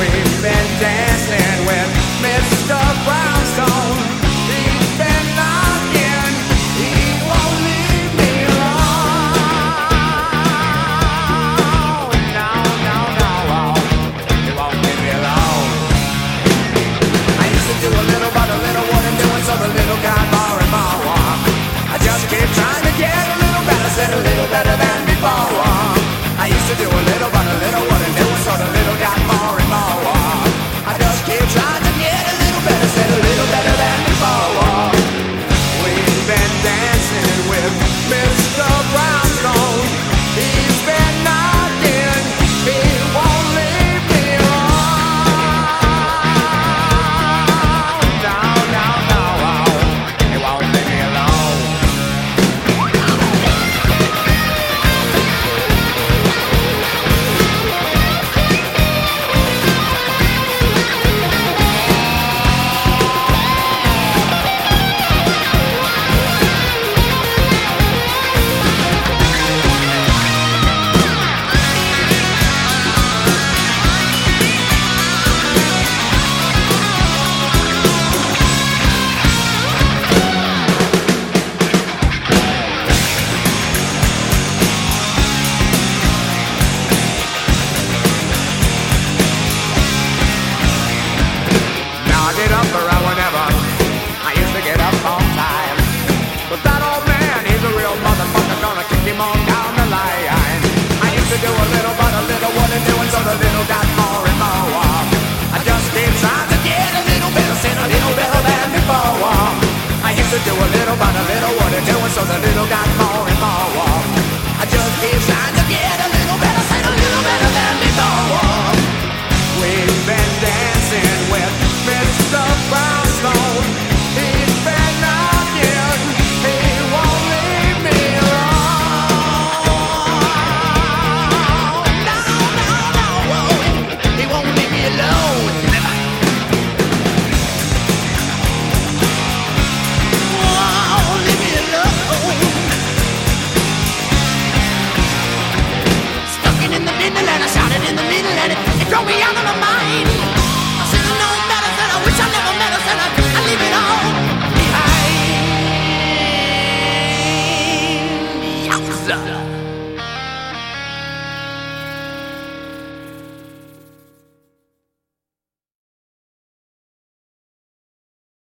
We've been dancing with Mr. Brownstone. He's been knocking, he won't leave me alone. No, no, no, he won't leave me alone. I used to do a little, but a little wasn't doing, so the little got more and more. I just keep trying to get a little better, said a little better than before. I used to do a little, but a little wasn't doing, so the little got more and more. I just keep trying to get a little better, said a little better than before. We've been dancing with Mr. Brownstone. He's been knocking, he won't leave me alone. No, no, no, he won't leave me alone. Get up around whenever I used to get up on time. But that old man, he's a real motherfucker, gonna kick him on down the line. I used to do a little, but a little wasn't doing, so the little got more and more. I just keep trying to get a little better, said a little better than before. I used to do a little, but a little wasn't doing, so the little got more and more. I just keep trying to get a little better, said a little better than before. We've been dancing with Mr. Brownstone. He's been knocking, he won't leave me alone. No, no, no, he won't leave me alone. Won't leave me alone. Stuck in the middle and I shouted in the middle and it drove me out of my mind.